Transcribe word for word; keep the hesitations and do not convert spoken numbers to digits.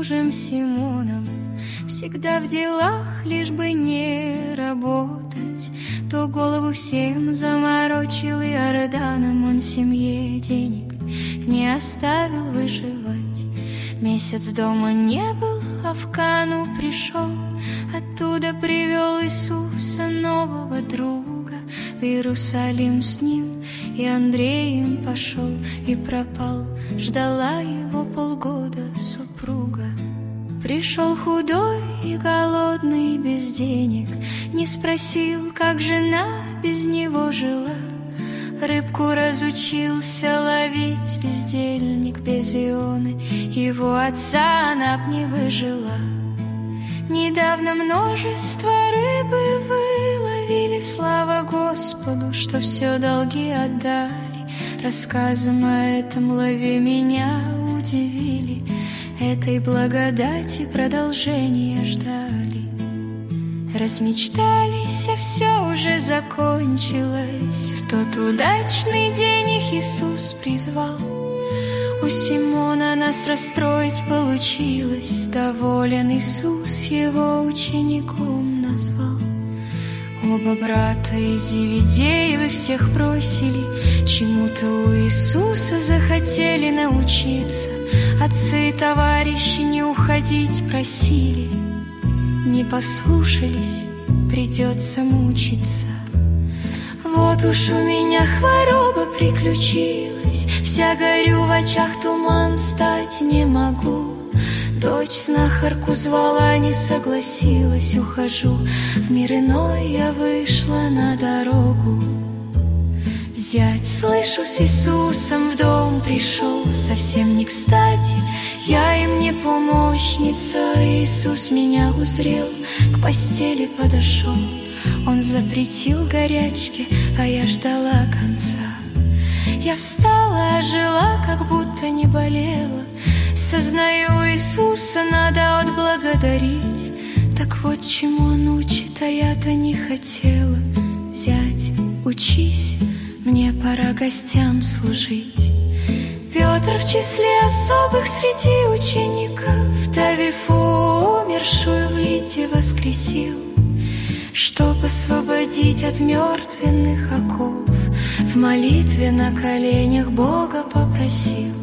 мужем Симоном, всегда в делах, лишь бы не работать. То голову всем заморочил, и Иорданом он семье денег не оставил выживать. Месяц дома не был, а в Кану пришел. Оттуда привел Иисуса нового друга. В Иерусалим с ним и Андреем пошел, и пропал. Ждала его полгода супруга. Пришел худой и голодный, без денег, не спросил, как жена без него жила. Рыбку разучился ловить бездельник, без Ионы его отца она б не выжила. Недавно множество рыбы выловили, слава Господу, что все долги отдали. Рассказом о этом лове меня удивили, этой благодати продолжение ждали. Размечтались, а все уже закончилось. В тот удачный день их Иисус призвал. У Симона нас расстроить получилось. Доволен Иисус, его учеником назвал. Оба брата из Зеведеевы всех бросили, чему-то у Иисуса захотели научиться. Отцы и товарищи не уходить просили, не послушались, придется мучиться. Вот уж у меня хвороба приключилась, вся горю, в очах туман, встать не могу. Дочь знахарку звала, не согласилась, ухожу. В мир иной я вышла на дорогу. Зять, слышу, с Иисусом в дом пришел, совсем не кстати, я им не помощница. Иисус меня узрел, к постели подошел. Он запретил горячке, а я ждала конца. Я встала, ожила, как будто не болела. Сознаю, Иисуса надо отблагодарить. Так вот чему он учит, а я-то не хотела. Зять, учись, мне пора гостям служить. Петр в числе особых среди учеников Тавифу умершую в Лите воскресил, чтоб освободить от мертвенных оков. В молитве на коленях Бога попросил.